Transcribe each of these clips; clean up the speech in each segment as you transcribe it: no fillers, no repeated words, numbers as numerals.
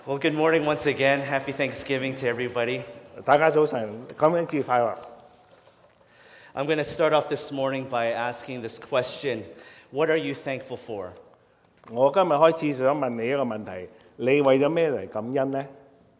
Well, good morning once again. Happy Thanksgiving to everybody. 大家早晨，感恩節快樂。 I'm going to start off this morning by asking this question: What are you thankful for? 我今日開始想問你一個問題：你為咗咩嚟感恩呢？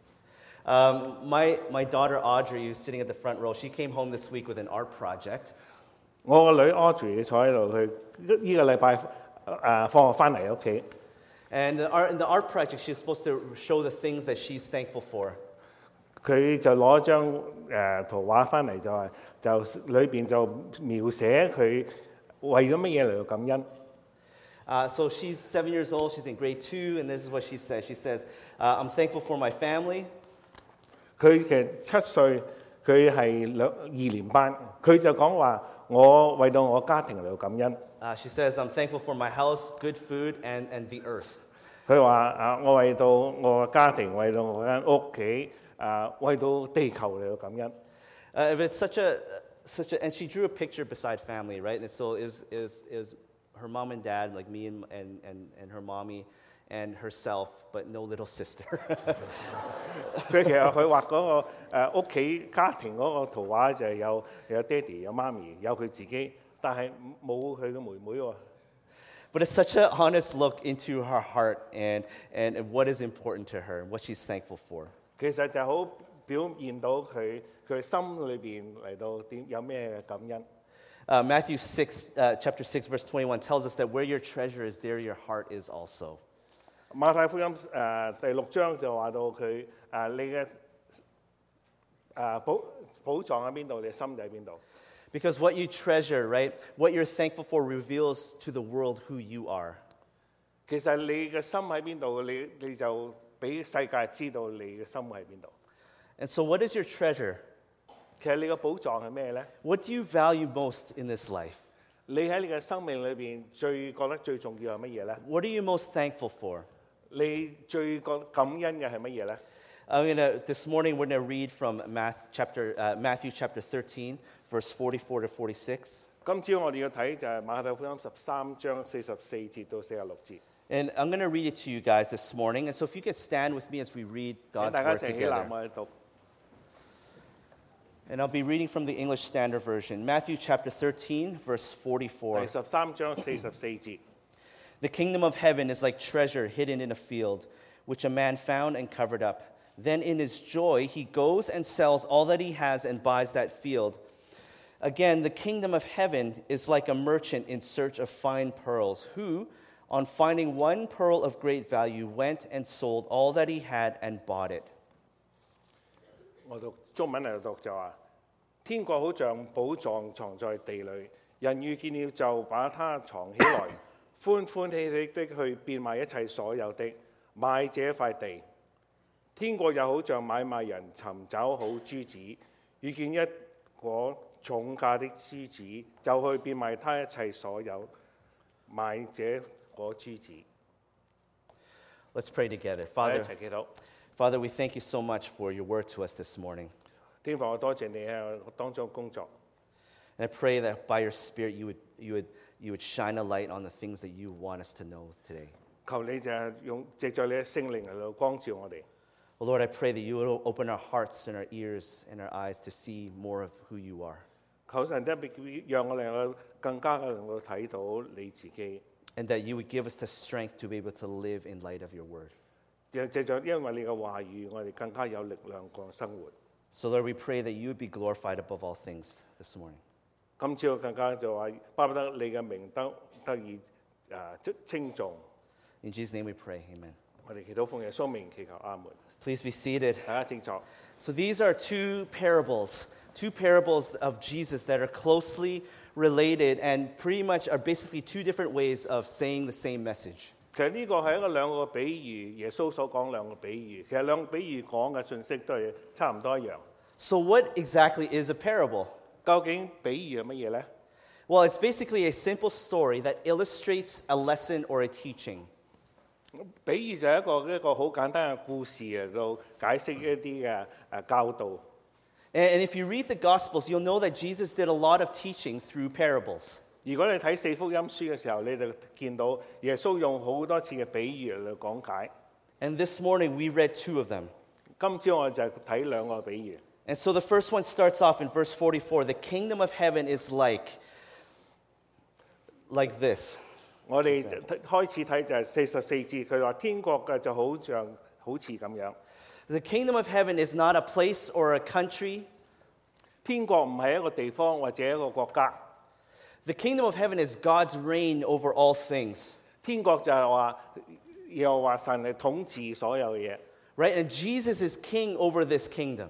My daughter Audrey, who's sitting at the front row, she came home this week with an art project. 我個女 Audrey 坐喺度，佢呢個禮拜放學翻嚟屋企， And in the art project, she's supposed to show the things that she's thankful for. 佢就攞張圖畫翻嚟，就裏邊就描寫佢為咗乜嘢嚟到感恩。 So she's 7 years old, she's in grade 2, and this is what she says. She says, I'm thankful for my family. 佢其實7歲，佢係2年班，佢就講話我為到我家庭嚟到感恩。 She says, I'm thankful for my house, good food, and the earth. 佢話我為到我家庭，為到我間屋企，為到地球嚟到感恩。 It's such a, and she drew a picture beside family, right? And so it was her mom and dad, like me and her mommy and herself, but no little sister. 佢其實佢畫嗰個屋企家庭嗰個圖畫就係有爹哋、有媽咪、有佢自己，但係冇佢嘅妹妹喎。 But it's such an honest look into her heart and what is important to her and what she's thankful for. 其實就好表現到佢心裏邊嚟到有咩感恩。 Matthew 6, chapter 6, verse 21 tells us that where your treasure is, there your heart is also. 馬太福音第6章就話到佢你嘅寶藏喺邊度，你嘅心就喺邊度。 Because what you treasure, right, what you're thankful for reveals to the world who you are. 其實你嘅心喺邊度，你就俾世界知道你嘅心喺邊度。 And so what is your treasure? 其實你嘅寶藏係咩咧？ What do you value most in this life? 你喺你嘅生命裏邊覺得最重要係乜嘢咧？ What are you most thankful for? 你最感恩嘅係乜嘢咧？ This morning we're going to read from Matthew chapter 13, verse 44 to 46. 今朝我哋要睇就係馬太福音13章44節到46節。 And I'm going to read it to you guys this morning. And so if you could stand with me as we read 請 God's 大家 word 一齊起立， together. 我哋讀。 And I'll be reading from the English Standard Version. Matthew chapter 13, verse 44. 第13章44節。 The kingdom of heaven is like treasure hidden in a field, which a man found and covered up. Then in his joy, he goes and sells all that he has and buys that field. Again, the kingdom of heaven is like a merchant in search of fine pearls, who, on finding one pearl of great value, went and sold all that he had and bought it. 我讀中文嚟讀就話：天國好像寶藏藏在地裏，人遇見了就把它藏起來，歡歡喜喜的去變賣一切所有的，買這塊地。天國又好像買賣人尋找好珠子，遇見一顆重價的珠子，就去變賣他一切所有，買這顆珠子。 Let's pray together. 我哋一齊祈禱。 Father, we thank you so much for your word to us this morning. 天父，我多謝你喺我當中工作。 And I pray that by your Spirit you would shine a light on the things that you want us to know today. 求你就係藉著你嘅聖靈嚟到光照我哋。 Oh Lord, I pray that you would open our hearts and our ears and our eyes to see more of who you are. 求神特別讓我哋能夠更加能夠睇到你自己。 And that you would give us the strength to be able to live in light of your word. 藉著因為你嘅話語，我哋更加有力量過生活。 So Lord, we pray that you would be glorified above all things this morning. 今朝更加就話，巴不得你嘅名得以稱頌。 In Jesus' name we pray, amen. 我哋祈禱奉耶穌名祈求阿門。 Please be seated. 大家請坐。 So these are two parables of Jesus that are closely related and pretty much are basically two different ways of saying the same message. 其實呢個係兩個比喻，耶穌所講兩個比喻。其實兩個比喻講嘅信息都係差唔多一樣。 So what exactly is a parable? 究竟比喻係乜嘢呢？ Well, it's basically a simple story that illustrates a lesson or a teaching. 比喻就係一個好簡單嘅故事嚟到解釋一啲嘅教導。 And if you read the Gospels, you'll know that Jesus did a lot of teaching through parables. 如果你睇四福音書嘅時候，你就見到耶穌用好多次嘅比喻嚟講解。 And this morning we read two of them. 今朝我就睇兩個比喻。 And so the first one starts off in verse 44. The kingdom of heaven is like this. 我哋開始睇就係44節，佢話天國嘅就好似咁樣。 The kingdom of heaven is not a place or a country. 天國唔係一個地方或者一個國家， The kingdom of heaven is God's reign over all things. 天國就係話又話神係統治所有嘅嘢。 Right? And Jesus is king over this kingdom.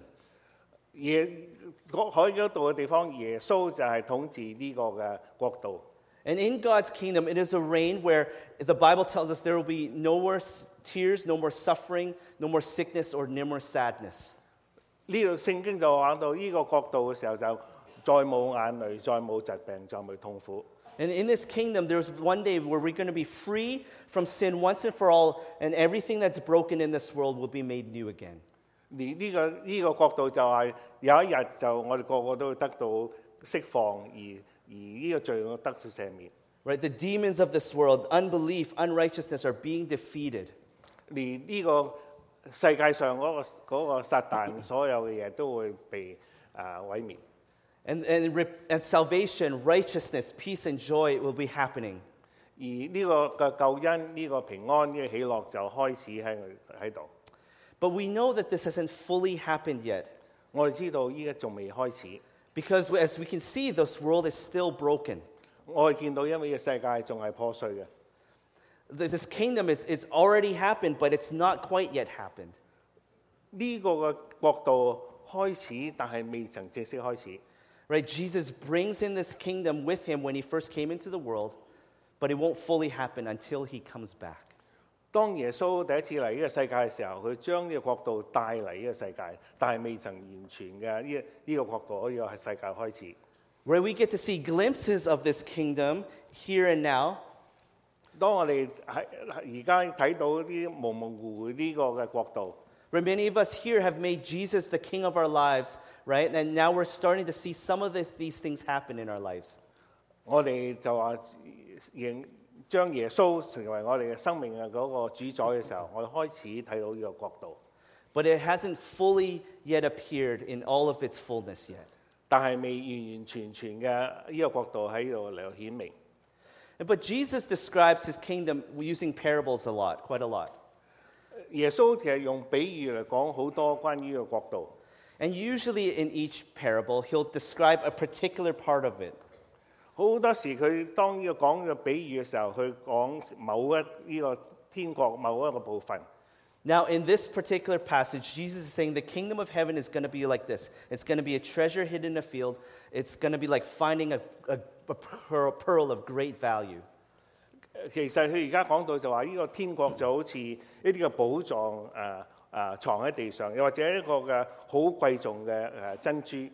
海嗰度嘅地方，耶穌就係統治呢個嘅國度。 And in God's kingdom, it is a reign where the Bible tells us there will be no more tears, no more suffering, no more sickness, or no more sadness. 呢度聖經就話到呢個國度嘅時候，就再冇眼淚，再冇疾病，再冇痛苦。 And in this kingdom, there's one day where we're going to be free from sin once and for all, and everything that's broken in this world will be made new again. 呢個國度就係有一日就我哋個個都會得到釋放，而呢個罪惡得到赦免。 Right? The demons of this world, unbelief, unrighteousness are being defeated. 連呢個世界上嗰個撒旦所有嘅嘢都會被毀滅。 And salvation, righteousness, peace, and joy will be happening. 而呢個嘅救恩、呢個平安、呢個喜樂就開始喺度。 But we know that this hasn't fully happened yet. 我哋知道依家仲未開始， Because as we can see, this world is still broken. 我哋見到因為呢個世界仲係破碎嘅。 This kingdom it's already happened, but it's not quite yet happened. 呢個嘅國度開始，但係未曾正式開始。 Right? Jesus brings in this kingdom with him when he first came into the world, but it won't fully happen until he comes back. 當耶穌第一次嚟呢個世界嘅時候，佢將呢個國度帶嚟呢個世界，但係未曾完全嘅呢個國度可以係世界開始。 Where we get to see glimpses of this kingdom here and now. 當我哋而家睇到啲模模糊糊呢個嘅國度， Right? Many of us here have made Jesus the king of our lives, right? And now we're starting to see some of these things happen in our lives. 我哋就話將耶穌成為我哋嘅生命嘅嗰個主宰嘅時候，我哋開始睇到呢個國度。 But it hasn't fully yet appeared in all of its fullness yet. 但係未完完全全嘅呢個國度喺度嚟顯明。 But Jesus describes his kingdom using parables a lot, quite a lot. 耶穌其實用比喻嚟講好多關於呢個國度。 And usually in each parable, he'll describe a particular part of it. 好多時佢當呢個講呢個比喻嘅時候，佢講某呢個天國某一個部分。 Now, in this particular passage, Jesus is saying the kingdom of heaven is going to be like this. It's going to be a treasure hidden in a field. It's going to be like finding a pearl of great value. 其實佢而家講到就話呢個天國就好似一啲嘅寶藏藏喺地上，又或者一個嘅好貴重嘅珍珠。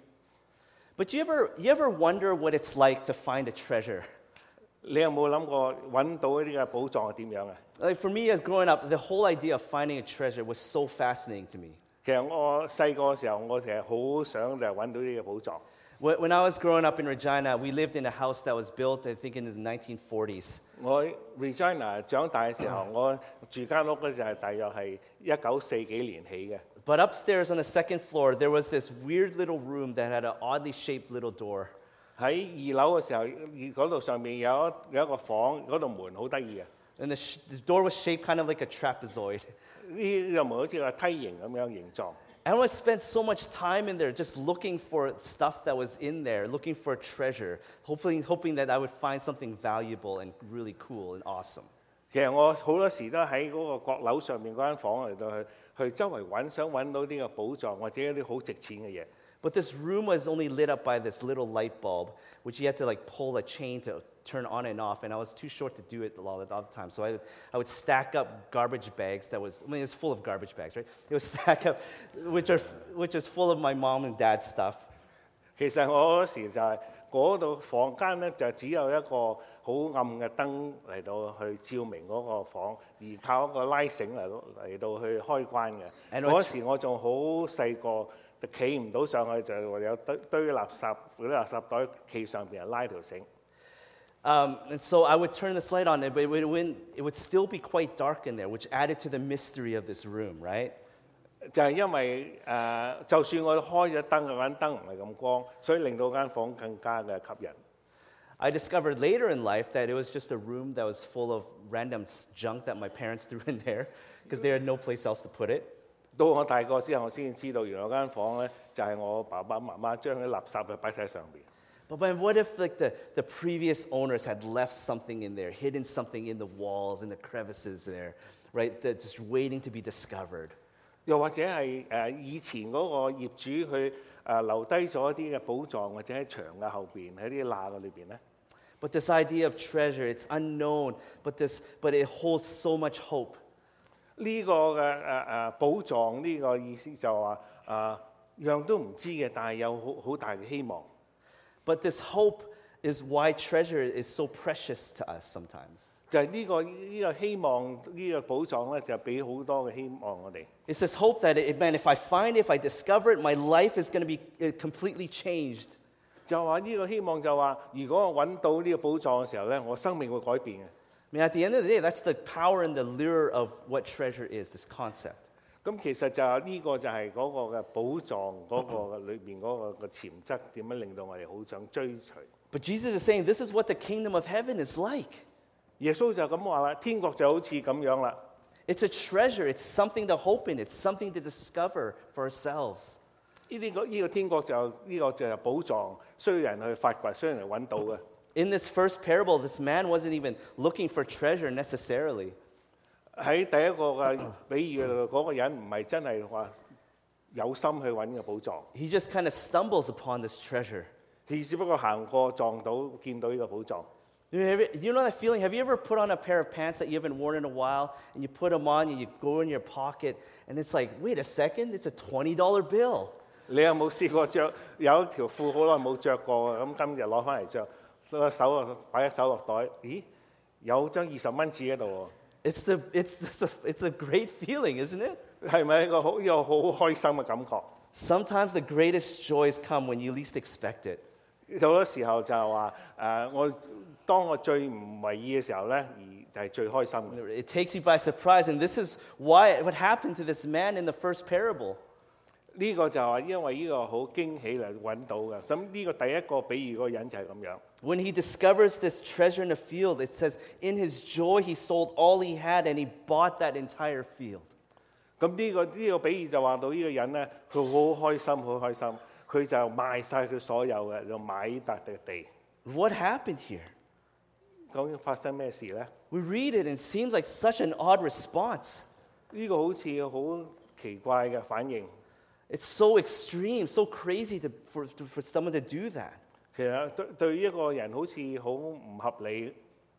But you ever wonder what it's like to find a treasure? 你有冇諗過揾到呢啲嘅寶藏係點樣啊？ Like for me, as growing up, the whole idea of finding a treasure was so fascinating to me. 其實我細個嘅時候，我成日好想就係揾到呢個寶藏。 When I was growing up in Regina, we lived in a house that was built, I think, in the 1940s. 我 Regina 長大嘅時候，我住間屋咧就係大約係1940幾年起嘅。 But upstairs on the second floor, there was this weird little room that had an oddly shaped little door. 喺2樓嘅時候，嗰度上面有一個房，嗰度門好得意嘅。 And the door was shaped kind of like a trapezoid. 呢個門好似個梯形咁樣形狀。 And I spent so much time in there just looking for stuff that was in there, looking for a treasure, hoping that I would find something valuable and really cool and awesome. 其實我好多時都喺嗰個閣樓上面嗰間房嚟到去周圍揾，想揾到呢個寶藏或者一啲好值錢嘅嘢。 But this room was only lit up by this little light bulb, which you had to like pull a chain to turn on and off, and I was too short to do it all the time. So I would stack up garbage bags it was full of garbage bags, right? It was stack up, which is full of my mom and dad's stuff. 其實我嗰時就係嗰度房間咧，就只有一個好暗嘅燈嚟到去照明嗰個房，而靠一個拉繩嚟到去開關嘅。嗰時我仲好細個，就企唔到上去，就有堆垃圾嗰啲垃圾袋企上邊，拉條繩。 And so I would turn this light on, but it would still be quite dark in there, which added to the mystery of this room, right? 就係因為就算我開咗燈，嗰間燈唔係咁光，所以令到間房更加嘅吸引。 I discovered later in life that it was just a room that was full of random junk that my parents threw in there because they had no place else to put it. 到我大個之後，我先知道原來間房咧就係我爸爸媽媽將啲垃圾擺晒上邊。 But what if like the previous owners had left something in there, hidden something in the walls, in the crevices there, right? That just waiting to be discovered. 又或者係以前嗰個業主佢留低咗一啲嘅寶藏，或者喺牆嘅後邊喺啲罅嘅裏邊咧。 But this idea of treasure, it's unknown, but it holds so much hope. 呢個嘅寶藏呢個意思就話樣都唔知嘅，但係有好大嘅希望。 But this hope is why treasure is so precious to us sometimes. 就係呢個希望呢個寶藏咧，就俾好多嘅希望我哋。 It's this hope that, man, if I find it, if I discover it, my life is going to be completely changed. 就話呢個希望就話，如果我揾到呢個寶藏嘅時候咧，我生命會改變嘅。 I mean, at the end of the day, that's the power and the lure of what treasure is, this concept. 咁其實就係呢個就係嗰個嘅寶藏嗰個裏邊嗰個嘅潛質，點樣令到我哋好想追隨。 But Jesus is saying this is what the kingdom of heaven is like. 耶穌就咁話啦，天國就好似咁樣啦。 It's a treasure. It's something to hope in. It's something to discover for ourselves. 呢個天國就呢個就係寶藏，需要人去發掘，需要人揾到嘅。 In this first parable, this man wasn't even looking for treasure necessarily. 喺第一個嘅比喻嗰個人唔係真係話有心去揾嘅寶藏， He just kind of stumbles upon this treasure. 佢只不過行過撞到見到呢個寶藏。 You know that feeling? Have you ever put on a pair of pants that you haven't worn in a while, and you put them on, and you go in your pocket, and it's like, wait a second, it's a $20 bill. 你有冇試過着有一條褲好耐冇着過咁今日攞翻嚟着，擺喺手落袋，咦，有張20蚊紙喺度喎。 It's a great feeling, isn't it? 係咪一個好開心嘅感覺？ Sometimes the greatest joys come when you least expect it. 好多時候就係話當我最唔為意嘅時候咧，而就係最開心嘅。 It takes you by surprise, and this is what happened to this man in the first parable. 呢個就係因為呢個好驚喜嚟揾到嘅。咁呢個第一個比喻嗰個人就係咁樣。 When he discovers this treasure in a field, it says, in his joy he sold all he had and he bought that entire field. 咁呢個比喻就話到呢個人咧，佢好開心，好開心，佢就賣晒佢所有嘅，就買呢笪地。 What happened here? 究竟發生咩事咧？ We read it and it seems like such an odd response. 呢個好似好奇怪嘅反應。 It's so extreme, so crazy for someone to do that. 其實對一個人好似好唔合理。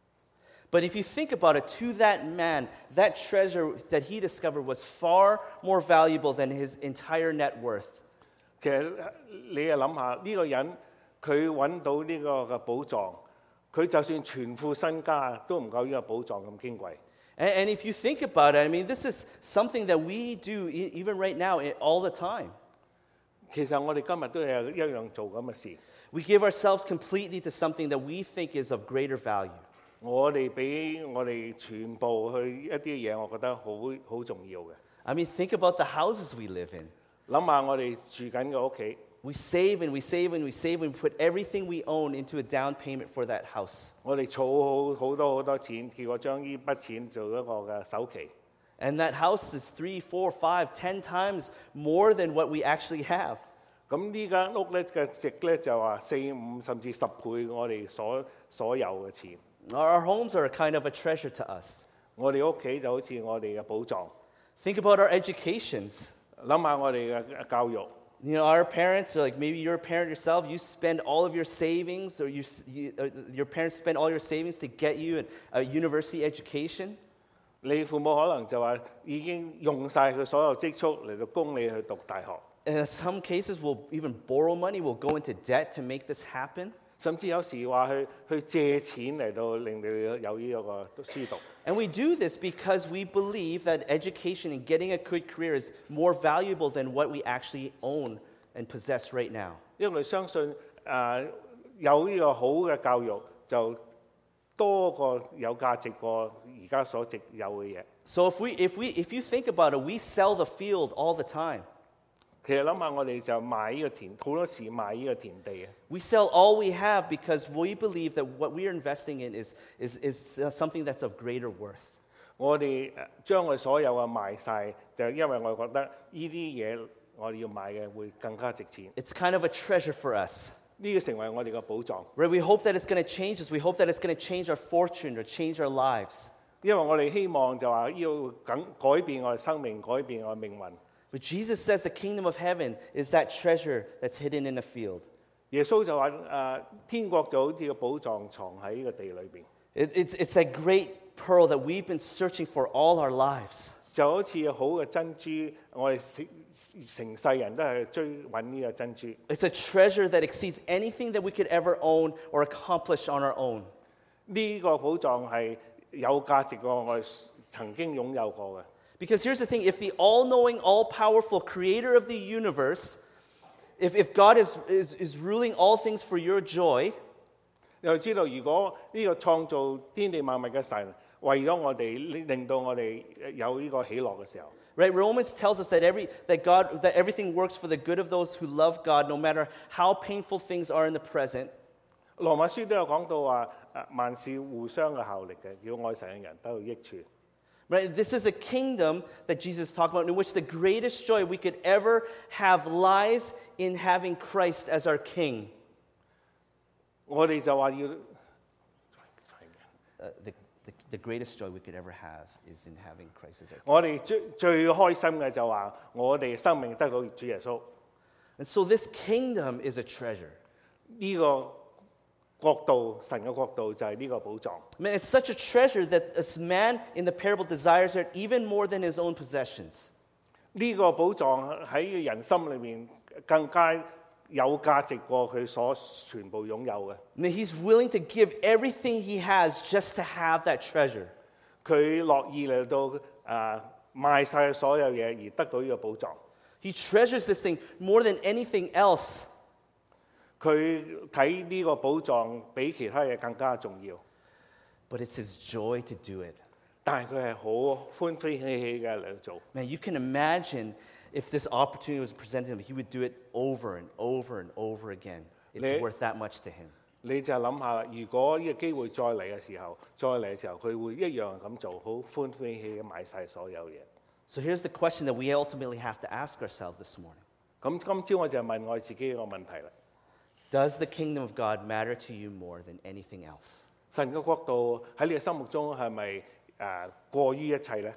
But if you think about it, to that man, that treasure that he discovered was far more valuable than his entire net worth. 其實你又諗下，呢個人佢揾到呢個嘅寶藏，佢就算全副身家都唔夠呢個寶藏咁矜貴。 And if you think about it, I mean, this is something that we do even right now all the time. 其實我哋今日都係一樣做咁嘅事。 We give ourselves completely to something that we think is of greater value. 我哋俾我哋全部去一啲嘢，我覺得好重要嘅。 I mean, think about the houses we live in. 諗下我哋住緊嘅屋企。 We save and we save and we save and we put everything we own into a down payment for that house. 我哋儲好多錢，結果將呢筆錢做一個嘅首期。 And that house is 3, 4, 5, 10 times more than what we actually have. 咁呢間屋咧嘅值咧就話4、5甚至10倍我哋所有嘅錢。 Our homes are a kind of a treasure to us. 我哋屋企就好似我哋嘅寶藏。 Think about our educations. 諗下我哋嘅教育。 You know, our parents, or like maybe you're a parent yourself, you spend all of your savings, or your parents spend all your savings to get you a university education. 你父母可能就話已經用晒佢所有積蓄嚟到供你去讀大學。 And in some cases, we'll even borrow money, we'll go into debt to make this happen. 甚至有時話去借錢嚟到令你有呢個書讀。 And we do this because we believe that education and getting a good career is more valuable than what we actually own and possess right now. 因為我哋相信有呢個好嘅教育就多過有價值過而家所值有嘅嘢。 So if you think about it, we sell the field all the time. 其實諗下，我哋就賣呢個田，好多時賣呢個田地嘅。 We sell all we have because we believe that what we are investing in is something that's of greater worth. 我哋將我所有嘅賣晒，就因為我覺得呢啲嘢我哋要買嘅會更加值錢。 It's kind of a treasure for us. 呢個成為我哋嘅寶藏， Right? We hope that it's going to change us. We hope that it's going to change our fortune or change our lives. 因為我哋希望就話要改變我哋生命，改變我哋命運。 But Jesus says the kingdom of heaven is that treasure that's hidden in a field. 耶穌就話天國就好似個寶藏藏喺呢個地裏邊， It's that great pearl that we've been searching for all our lives. 就好似好嘅珍珠，我哋成世人都係追揾呢個珍珠。 It's a treasure that exceeds anything that we could ever own or accomplish on our own. 呢個寶藏係有價值過我哋曾經擁有過嘅。 Because here's the thing, if the all-knowing, all-powerful creator of the universe, if God is ruling all things for your joy, 又知道如果呢個創造天地萬物嘅神為咗我哋，令到我哋有呢個喜樂嘅時候， right? Romans tells us that everything works for the good of those who love God, no matter how painful things are in the present. 羅馬書都有講到話萬事互相嘅效力嘅，叫愛神嘅人得到益處。 Right? This is a kingdom that Jesus talked about in which the greatest joy we could ever have lies in having Christ as our king. 我哋就話要 The greatest joy we could ever have is in having Christ as our king. 我哋最開心嘅就話我哋生命得到主耶穌。 And so this kingdom is a treasure. 呢個國度，神嘅國度就係呢個寶藏。 I mean, it's such a treasure that this man in the parable desires it even more than his own possessions. 呢個寶藏喺人心裏面更加有價值過佢所全部擁有嘅。 I mean, he's willing to give everything he has just to have that treasure. 佢樂意嚟到賣晒所有嘢而得到呢個寶藏。 He treasures this thing more than anything else. 佢睇呢個寶藏比其他嘢更加重要， But it's his joy to do it. 但係佢係好歡歡喜喜嘅嚟做。 Man, you can imagine if this opportunity was presented to him, he would do it over and over and over again. It's worth that much to him. 你就諗下啦，如果呢個機會再嚟嘅時候，佢會一樣咁做，好歡歡喜喜買晒所有嘢。 So here's the question that we ultimately have to ask ourselves this morning. 咁今朝我就問我自己一個問題啦： Does the kingdom of God matter to you more than anything else? 神嘅國度喺你嘅心目中係咪過於一切呢？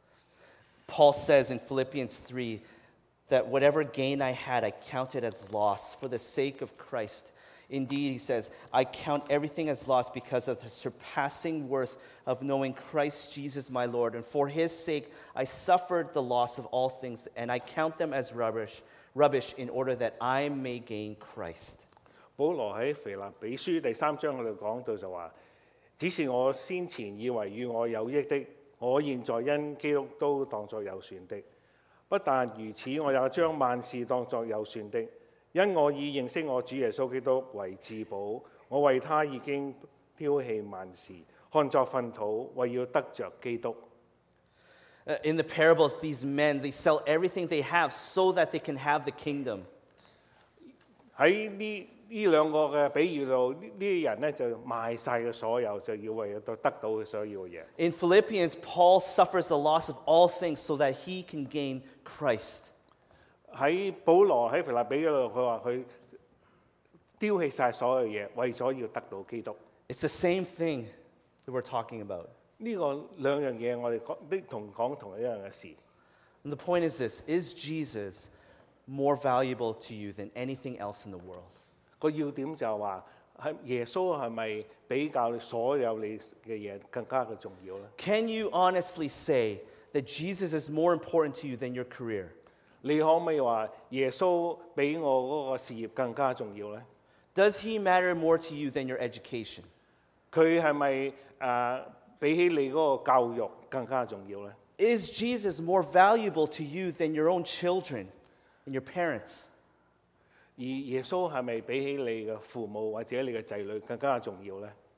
Paul says in Philippians 3 that whatever gain I had, I counted as loss for the sake of Christ. Indeed, he says, I count everything as loss because of the surpassing worth of knowing Christ Jesus my Lord. And for his sake, I suffered the loss of all things, and I count them as rubbish in order that I may gain Christ. 保羅喺腓立比書第3章嗰度講到就話：只是我先前以為與我有益的，我現在因基督都當作有損的。不但如此，我也將萬事當作有損的，因我以認識我主耶穌基督為至寶。我為他已經丟棄萬事，看作糞土，為要得着基督。 In the parables, these men, they sell everything they have so that they can have the kingdom. 喺呢兩個嘅比喻度，呢啲人咧就賣晒嘅所有，就要為到得到佢所要嘅嘢。 In Philippians, Paul suffers the loss of all things so that he can gain Christ. 喺保羅喺腓立比嗰度，佢話佢丟棄晒所有嘢，為咗要得到基督。 It's the same thing that we're talking about. 呢個兩樣嘢，我哋講同一樣嘅事。 And the point is this, is Jesus more valuable to you than anything else in the world? 個要點就係話，係耶穌係咪比較所有你嘅嘢更加嘅重要咧？ Can you honestly say that Jesus is more important to you than your career? 你可唔可以話耶穌比我嗰個事業更加重要咧？ Does he matter more to you than your education? 佢係咪比起你嗰個教育更加重要咧？ Is Jesus more valuable to you than your own children and your parents? 而耶穌係咪比起你嘅父母或者你嘅仔女更加重要咧？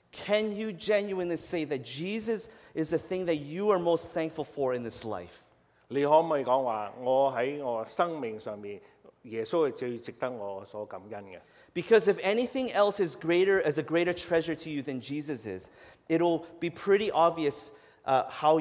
Can you genuinely say that Jesus is the thing that you are most thankful for in this life? 你可唔可以講話我喺我生命上面，耶穌係最值得我所感恩嘅？ Because if anything else is a greater treasure to you than Jesus is, it'll be pretty obvious how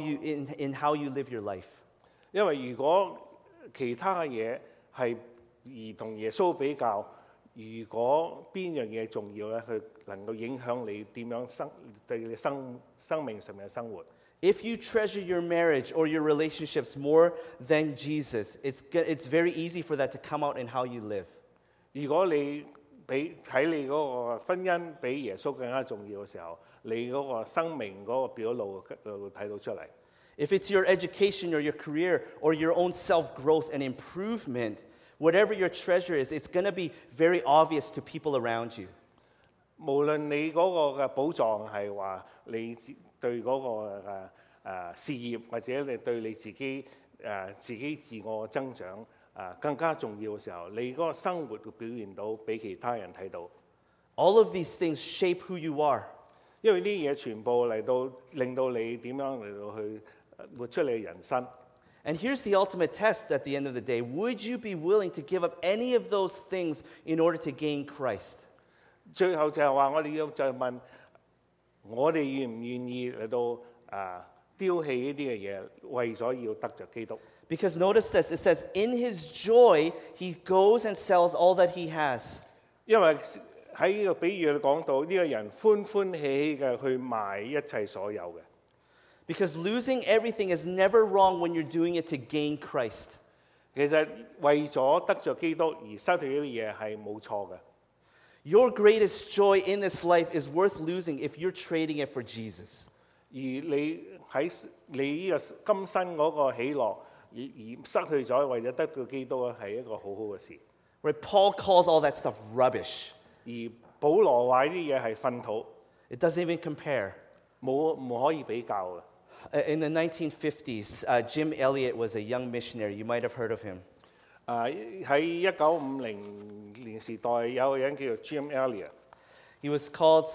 you live your life. 因為如果其他嘢係而同耶穌比較，如果邊樣嘢重要咧，佢能夠影響你點樣對你生命上面嘅生活。 If you treasure your marriage or your relationships more than Jesus, it's very easy for that to come out in how you live. 如果你睇你嗰個婚姻比耶穌更加重要嘅時候，你嗰個生命嗰個表露會睇到出嚟。 If it's your education or your career or your own self-growth and improvement, whatever your treasure is, it's going to be very obvious to people around you. 無論你嗰個嘅寶藏係話你對嗰個事業，或者你對你自己自我增長更加重要嘅時候，你嗰個生活會表現到俾其他人睇到。 All of these things shape who you are. 因為呢啲嘢全部嚟到令到你點樣嚟到去活出你嘅人生。 And here's the ultimate test at the end of the day. Would you be willing to give up any of those things in order to gain Christ? 最後就係話，我哋要再問，我哋願唔願意嚟到丟棄呢啲嘅嘢，為咗要得着基督？ Because notice this, it says, in his joy, he goes and sells all that he has. 因為喺呢個比喻講到呢個人歡歡喜喜嘅去賣一切所有嘅。 Because losing everything is never wrong when you're doing it to gain Christ. 其實為咗得着基督而失去呢啲嘢係冇錯嘅。 Your greatest joy in this life is worth losing if you're trading it for Jesus. 而你喺你呢個今生嗰個喜樂而失去咗，為咗得到基督咧，係一個好好嘅事。 Right? Paul calls all that stuff rubbish. 而保羅話呢啲嘢係糞土， It doesn't even compare. 唔可以比較嘅。 In the 1950s, Jim Elliot was a young missionary. You might have heard of him. 喺1950年時代有個人叫做 Jim Elliot， He was called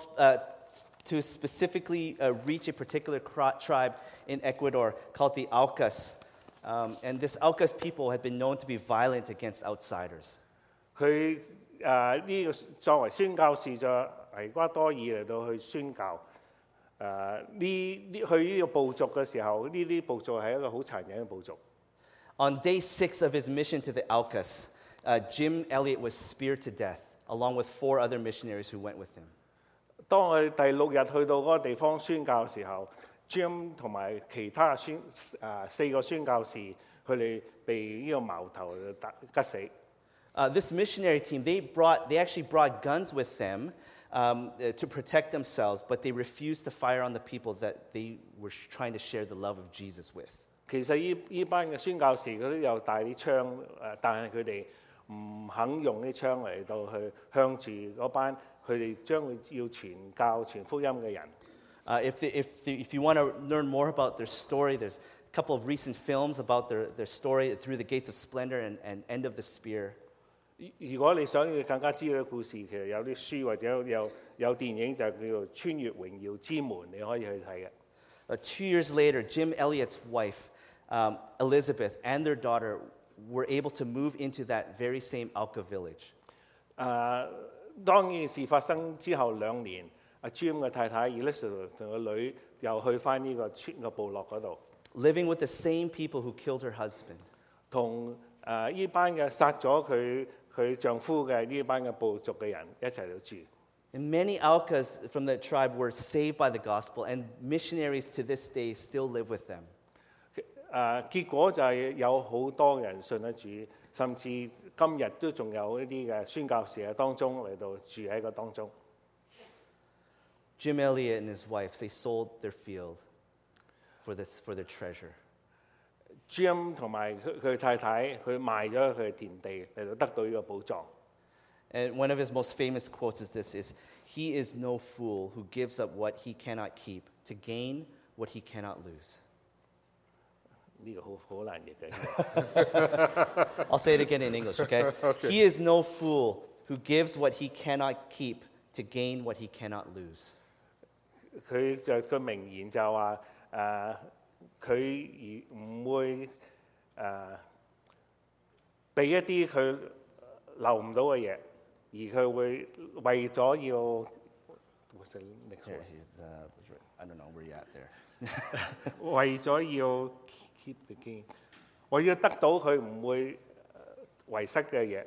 to specifically reach a particular tribe in Ecuador called the Aucas. And this Aucas people had been known to be violent against outsiders. 佢呢個作為宣教士在厄瓜多爾嚟到去宣教。去呢個部族嘅時候，呢啲部族係一個好殘忍嘅部族。 On day 6 of his mission to the Aucas, Jim Elliot was speared to death, along with 4 other missionaries who went with him. 當佢第6日去到嗰個地方宣教嘅時候 ，Jim 同埋其他4個宣教士，佢哋被呢個矛頭吉死。 This missionary team, they actually brought guns with them to protect themselves, but they refused to fire on the people that they were trying to share the love of Jesus with. 其實呢班嘅宣教士佢都有帶啲槍，但係佢哋唔肯用啲槍嚟到去向住嗰班佢哋將會要傳教傳福音嘅人。 If you want to learn more about their story, there's a couple of recent films about their story, Through the Gates of Splendor and End of the Spear. 如果你想要更加知道故事，其實有啲書或者有電影就叫做《穿越榮耀之門》，你可以去睇嘅。 2 years later, Jim Elliot's wife, Elizabeth, and their daughter were able to move into that very same Auca village. 當件事發生之後2年，阿 Jim 嘅太太 Elizabeth 同個女又去翻呢個村嘅部落嗰度， living with the same people who killed her husband. 同呢班嘅殺咗佢丈夫嘅呢班嘅部族嘅人一齊嚟住。 And many Aucas from the tribe were saved by the gospel, and missionaries to this day still live with them. 結果就係有好多人信得主，甚至今日都仲有一啲嘅宣教士喺當中嚟到住喺個當中。 Jim Elliot and his wife, they sold their field for their treasure. Jim 同埋佢太太，佢賣咗佢嘅田地嚟到得到呢個寶藏。 And one of his most famous quotes is this: "He is no fool who gives up what he cannot keep to gain what he cannot lose." 呢個好難譯嘅。 I'll say it again in English, okay? He is no fool who gives what he cannot keep to gain what he cannot lose. 佢就個名言就話佢唔會俾一啲佢留唔到嘅嘢，而佢會為咗要 I don't know where you're at there. 為咗要 keep the gain， 為要得到佢唔會遺失嘅嘢。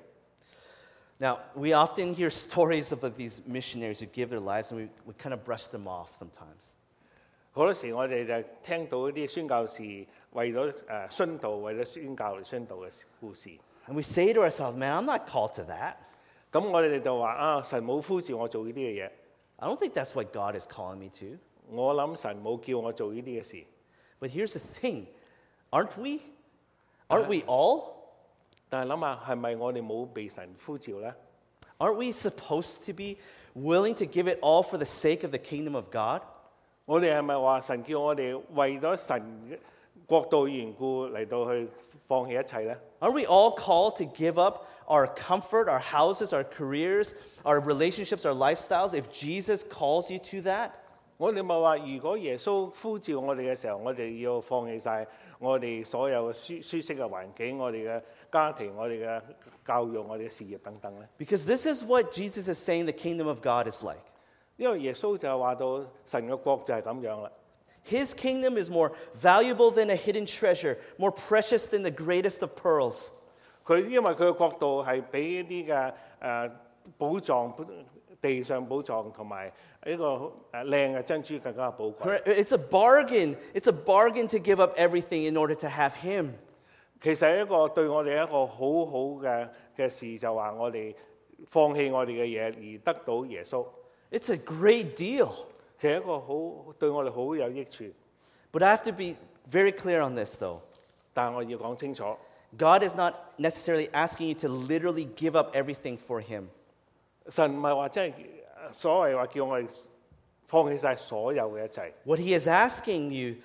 Now, we often hear stories of these missionaries who give their lives, and we kind of brush them off sometimes. 好多時我哋就聽到一啲宣教士為咗殉道、為咗宣教嚟殉道嘅故事。 And we say to ourselves, man, I'm not called to that. 咁我哋就話神冇呼召我做呢啲嘅嘢。 I don't think that's what God is calling me to. 我諗神冇叫我做呢啲嘅事。 But here's the thing, aren't we? Aren't we all? 但係諗下係咪我哋冇被神呼召呢？ Aren't we supposed to be willing to give it all for the sake of the kingdom of God? 我哋係咪話神叫我哋為咗神國度嘅緣故嚟到去放棄一切呢？ Aren't we all called to give up our comfort, our houses, our careers, our relationships, our lifestyles if Jesus calls you to that? 我哋咪話，如果耶穌呼召我哋嘅時候，我哋要放棄晒我哋所有舒適嘅環境、我哋嘅家庭、我哋嘅教育、我哋嘅事業等等咧。 Because this is what Jesus is saying the kingdom of God is like. 因為耶穌就係話到神嘅國就係咁樣啦。 His kingdom is more valuable than a hidden treasure, more precious than the greatest of pearls. 因為佢嘅國度係比一啲嘅寶藏、地上寶藏同埋呢個靚嘅珍珠更加寶貴。 It's a bargain. It's a bargain to give up everything in order to have Him. 其實係一個對我哋一個好好嘅事，就話我哋放棄我哋嘅嘢而得到耶穌。 It's a great deal. 其實一個對我哋好有益處。 But I have to be very clear on this, though. 但係我要講清楚， God is not necessarily asking you to literally give up everything for Him. 神唔係話真係所謂話叫我哋放棄晒所有嘅一切。 What He is asking you,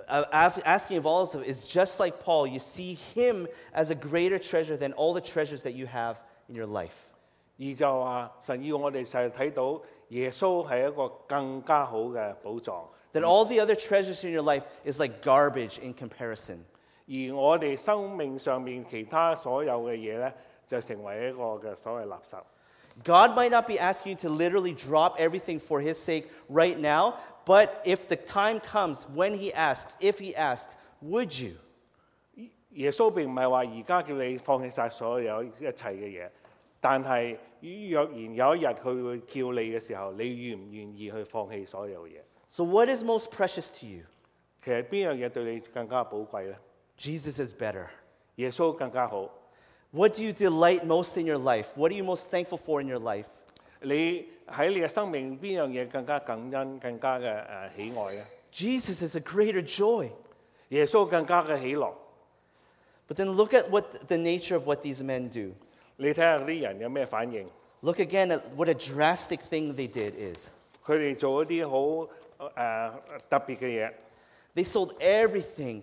asking of all of us, is just like Paul. You see Him as a greater treasure than all the treasures that you have in your life. 而就話神要我哋實睇到耶穌係一個更加好嘅寶藏。 That all the other treasures in your life is like garbage in comparison. 而我哋生命上面其他所有嘅嘢咧，就成為一個嘅所謂垃圾。 God might not be asking you to literally drop everything for His sake right now, but if the time comes when He asks, if He asked, would you? 耶穌並唔係話而家叫你放棄晒所有一切嘅嘢，但係若然有一日佢會叫你嘅時候，你願唔願意去放棄所有嘢？ So what is most precious to you? 其實邊樣嘢對你更加寶貴咧？ Jesus is better. 耶穌更加好。 What do you delight most in your life? What are you most thankful for in your life? 你喺你嘅生命邊樣嘢更加感恩、更加嘅喜愛咧？ Jesus is a greater joy. 耶穌更加嘅喜樂。 But then look at what the nature of what these men do. 你睇下啲人有咩反應？ Look again at what a drastic thing they did is. 佢哋做一啲好特別嘅嘢。 They sold everything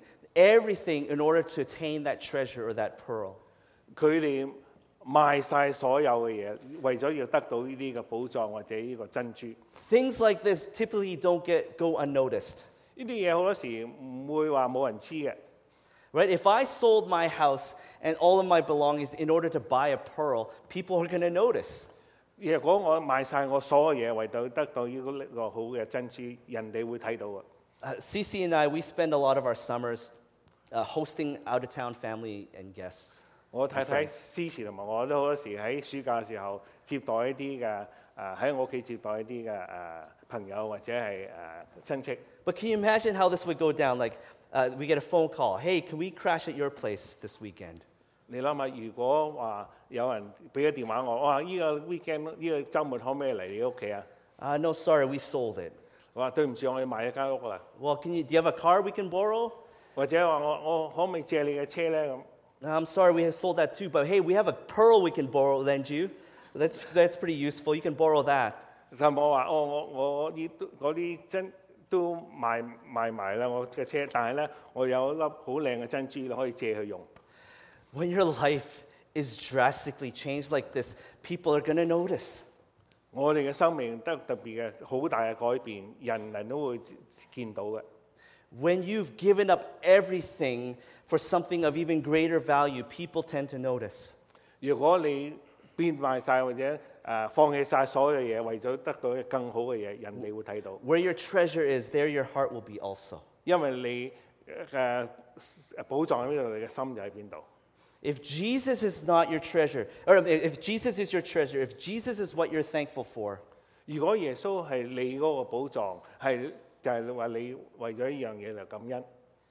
in order to attain that treasure or that pearl. 佢哋賣晒所有嘅嘢，為咗要得到呢啲嘅寶藏或者呢個珍珠。 Things like this typically don't go unnoticed. 呢啲嘢好多時唔會話冇人知嘅。 Right? If I sold my house and all of my belongings in order to buy a pearl, people are going to notice. 如果我賣晒我所有嘢，為到得到呢個好嘅珍珠，人哋會睇到嘅。 Cece and I, we spend a lot of our summers hosting out-of-town family and guests. 我太太之前同埋我都好多時喺暑假嘅時候接待一啲嘅喺我屋企接待一啲嘅朋友或者係親戚。 But can you imagine how this would go down? Like we get a phone call, hey, can we crash at your place this weekend? 你諗下，如果話有人俾咗電話我，哇！呢個 weekend 呢個週末可唔可以嚟你屋企啊？ No, sorry, we sold it. 我話對唔住，我要買一間屋啦。 Well, do you have a car we can borrow? 或者話我可唔可以借你嘅車咧咁？ I'm sorry, we have sold that too, but hey, we have a pearl we can lend you. That's pretty useful. You can borrow that. 但我話我嗰啲真都賣埋啦，我嘅車，但係咧我有粒好靚嘅珍珠可以借佢用。 When your life is drastically changed like this, people are going to notice. 我哋嘅生命得特別嘅好大嘅改變，人都會見到嘅。 When you've given up everything for something of even greater value, people tend to notice. 如果你變賣晒或者放棄晒所有嘢，為咗得到更好嘅嘢，人哋會睇到。 Where your treasure is, there your heart will be also. 因為你嘅寶藏喺邊度，你嘅心就喺邊度。 If Jesus is not your treasure, or if Jesus is your treasure, if Jesus is what you're thankful for, 如果耶穌係你嗰個寶藏，就係話你為咗一樣嘢嚟感恩，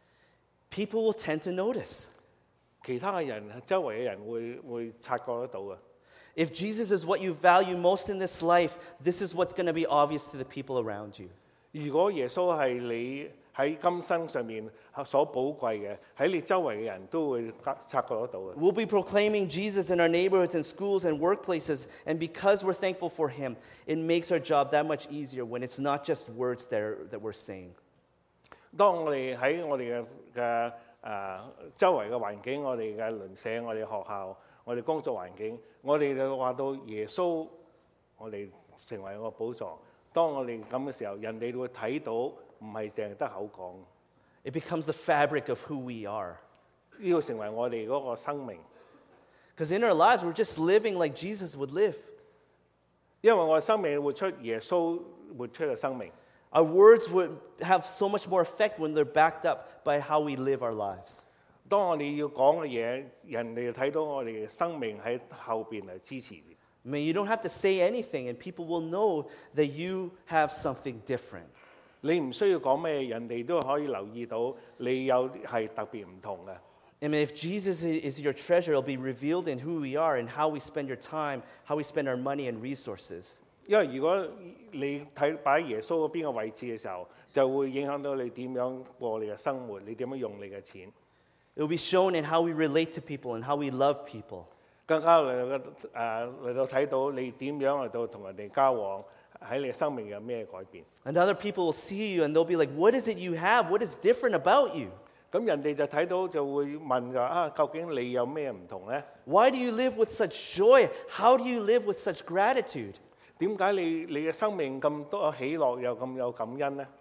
people will tend to notice. 其他嘅人周圍嘅人會察覺得到嘅。 If Jesus is what you value most in this life, this is what's going to be obvious to the people around you. 如果耶穌係你喺今生上面所寶貴嘅，喺你周圍嘅人都會察覺得到嘅。 We'll be proclaiming Jesus in our neighborhoods and schools and workplaces, and because we're thankful for him, it makes our job that much easier when it's not just words that we're saying. 當我哋喺我哋嘅周圍嘅環境，我哋嘅鄰舍、我哋學校、我哋工作環境，我哋就話到耶穌，我哋成為個寶藏。當我哋咁嘅時候，人哋會睇到，唔係淨係得口講。 It becomes the fabric of who we are. 呢個成為我哋嗰個生命。 Because in our lives, we're just living like Jesus would live. 因為我哋生命活出耶穌活出嘅生命。 Our words would have so much more effect when they're backed up by how we live our lives. 當我哋要講嘅嘢，人哋就睇到我哋嘅生命喺後邊嚟支持。 I mean, you don't have to say anything, and people will know that you have something different. 你唔需要講咩，人哋都可以留意到你有係特別唔同嘅。 I mean, if Jesus is your treasure, it'll be revealed in who we are and how we spend your time, how we spend our money and resources. 因為如果你擺耶穌嗰邊個位置嘅時候，就會影響到你點樣過你嘅生活，你點樣用你嘅錢。 It will be shown in how we relate to people and how we love people. 更加嚟到睇到你點樣嚟到同人哋交往，喺你嘅生命有咩改變。 And other people will see you and they'll be like, what is it you have? What is different about you? 咁人哋就睇到就會問究竟你有咩唔同呢？ Why do you live with such joy? How do you live with such gratitude? 點解你嘅生命咁多喜樂又咁有感恩呢？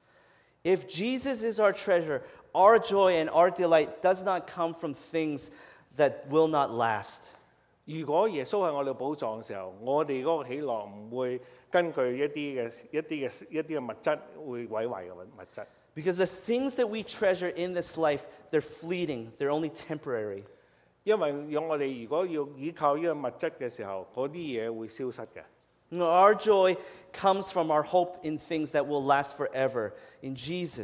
If Jesus is our treasure, our joy and our delight does not come from things that will not last. 如果耶穌係我哋寶藏嘅時候，我哋嗰個喜樂唔會根據一啲嘅物質會毀壞嘅物質。 Because the things that we treasure in this life, they're fleeting, they're only temporary. 因為我哋如果要依靠呢個物質嘅時候，嗰啲嘢會消失嘅。 Our joy comes from our hope in things that will last forever, in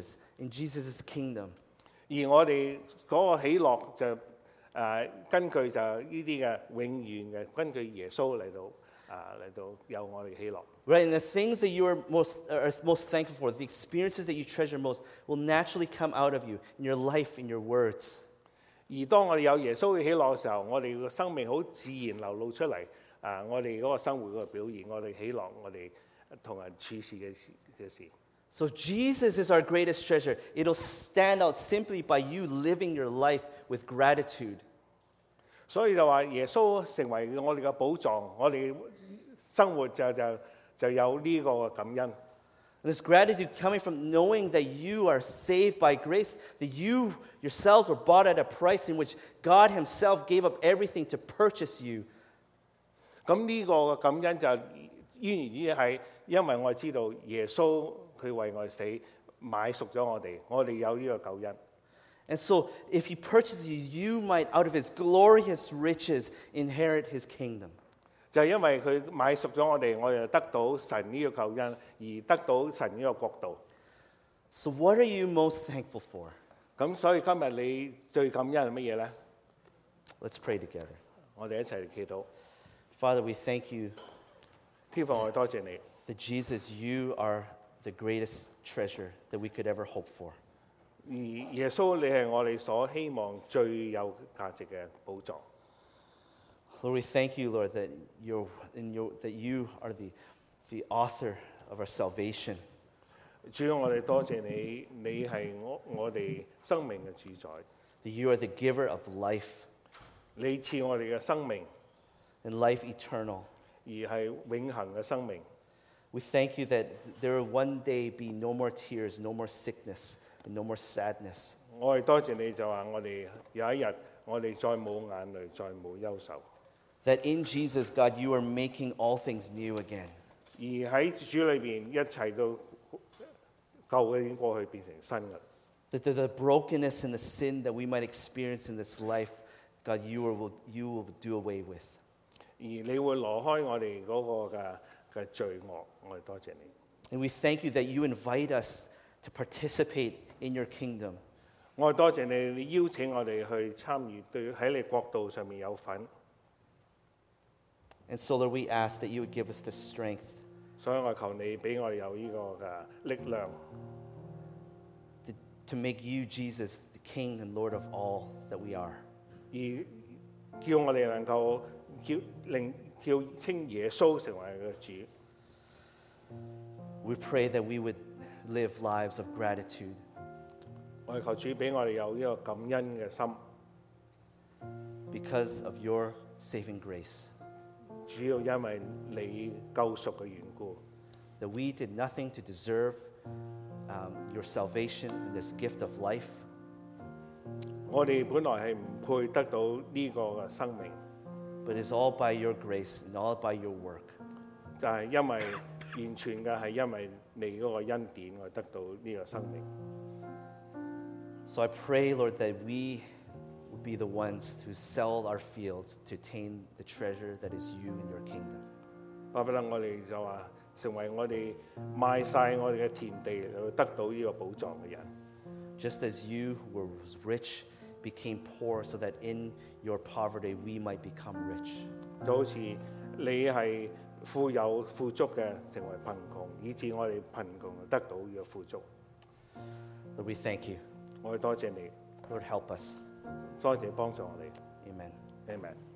Jesus' kingdom. 而我哋嗰個喜樂就根據就呢啲嘅永遠嘅，根據耶穌嚟到有我哋喜樂。 Right, and the things that you are most thankful for, the experiences that you treasure most, will naturally come out of you in your life, in your words. 而當我哋有耶穌嘅喜樂嘅時候，我哋個生命好自然流露出嚟。我哋嗰個生活嗰個表現，我哋喜樂，我哋同人處事嘅事。 So Jesus is our greatest treasure. It'll stand out simply by you living your life with gratitude. 所以就話耶穌成為我哋嘅寶藏，我哋生活就有呢個感恩。 And this gratitude coming from knowing that you are saved by grace, that you yourselves were bought at a price in which God himself gave up everything to purchase you. 咁呢個感恩就源於係因為我哋知道耶穌佢為我哋死，買贖咗我哋有呢個救恩。 And so if he purchased you, you might out of his glorious riches inherit his kingdom. 就係因為佢買贖咗我哋就得到神呢個救恩，而得到神呢個國度。 So what are you most thankful for? 咁所以今日你最感恩係乜嘢咧？ Let's pray together. 我哋一齊嚟祈禱。 Father, we thank you 天父，我哋多謝你。 that Jesus, you are the greatest treasure that we could ever hope for. 而耶穌，你係我哋所希望最有價值嘅寶藏。 Lord, we thank you, Lord, that you are the author of our salvation. 主，我哋多謝你，你係我哋生命嘅主宰。 That you are the giver of life 你賜我哋嘅生命， and life eternal. 而係永恆嘅生命。 We thank you that there will one day be no more tears, no more sickness, and no more sadness. 我哋多謝你就話我哋有一日我哋再冇眼淚，再冇憂愁。 That in Jesus, God, you are making all things new again. 而喺主裏邊一切都舊嘅已經過去變成新嘅。 That the brokenness and the sin that we might experience in this life, God, you will do away with. 而你會攞開我哋嗰個嘅罪惡，我哋多謝你。 And we thank you that you invite us to participate in your kingdom. 我哋多謝你，你邀請我哋去參與，對喺你國度上面有份。 And so, Lord, we ask that you would give us the strength 所以我求你俾我哋有呢個嘅力量， to make you, Jesus, the King and Lord of all that we are. 而叫我哋能夠叫稱耶穌成為個主。 We pray that we would live lives of gratitude 我哋求主俾我哋有呢個感恩嘅心， because of your saving grace. 主要因為你救贖嘅緣故。 That we did nothing to deserve your salvation and this gift of life. 我哋本來係唔配得到呢個嘅生命， But it's all by your grace and all by your work. 但係因為完全嘅係因為你嗰個恩典，我哋得到呢個生命。 So I pray, Lord, that we would be the ones who sell our fields to attain the treasure that is you in your kingdom. 巴不得我哋就話成為我哋賣晒我哋嘅田地嚟到得到呢個寶藏嘅人。 Just as you who were rich became poor so that in your poverty we might become rich. 就好似你係富有富足嘅，成為貧窮，以致我哋貧窮得到呢個富足。 Lord, we thank you. 我哋多謝你， Lord, help us. 多謝幫助我哋。 Amen. Amen。